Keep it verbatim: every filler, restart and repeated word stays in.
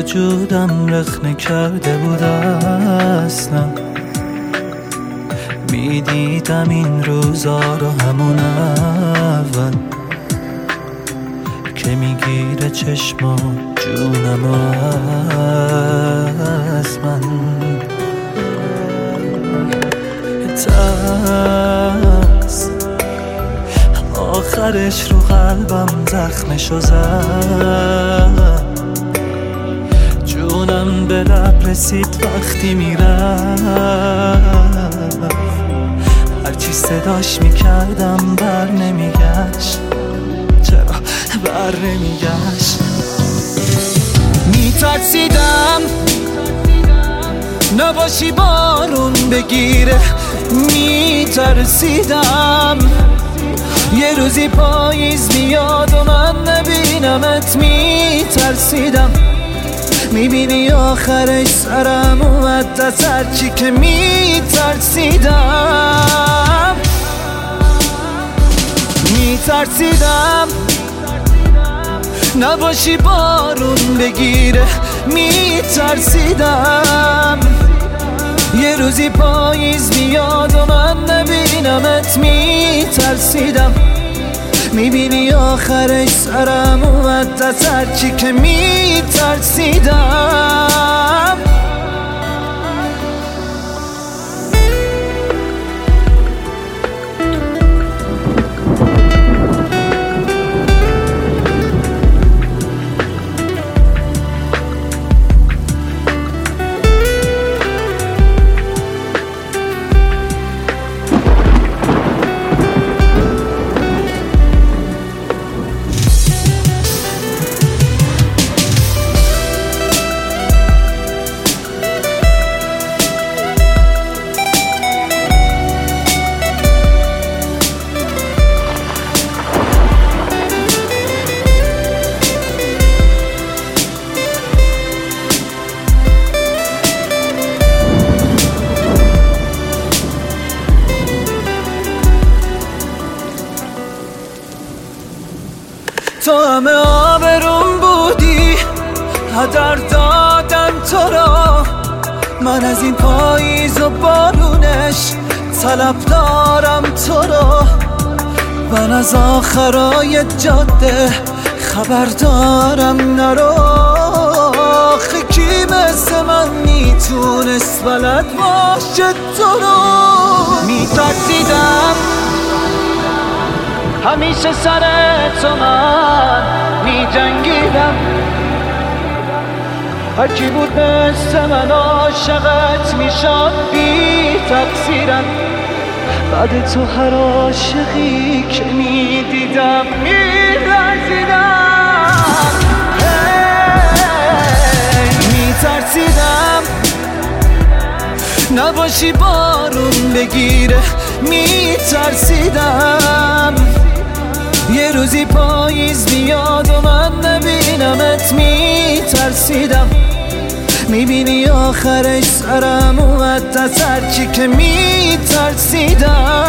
وجودم رخنه کرده بود اصلا. میدیدم این روزا رو همون اول که میگیره چشما جونم از من. ترس آخرش رو قلبم زخمشو زد. جونم به لب رسید وقتی میرفت. هرچی صداش میکردم بر نمیگشت. چرا بر نمیگشت؟ میترسیدم نباشی بارون بگیره. میترسیدم یه روزی پاییز میاد و من نبینمت. میترسیدم میبینی آخرش سرم اومد از هرچی که میترسیدم. میترسیدم نباشی بارون بگیره. میترسیدم یه روزی پاییز میاد و من نبینمت. میترسیدم میبینی آخرش سرم اومد از هرچی که میترسیدم. تو همه آبروم بودی، هدر دادم تو را. من از این پاییز و بارونش طلب دارم تو را. من از آخرای جاده خبر دارم نرو. آخه کی مثل من میتونست بلد باشه تو رو؟ میترسیدم همیشه سر تو من می جنگیدم. هرکی بود مثل من عاشقت می شد بی تقصیرم. بعد تو هر عاشقی که می دیدم می لرزیدم. می ترسیدم نباشی بارون بگیره. می ترسیدم یه روزی پاییز میاد و من نبینمت. میترسیدم میبینی آخرش سرم اومد از هرچی که میترسیدم.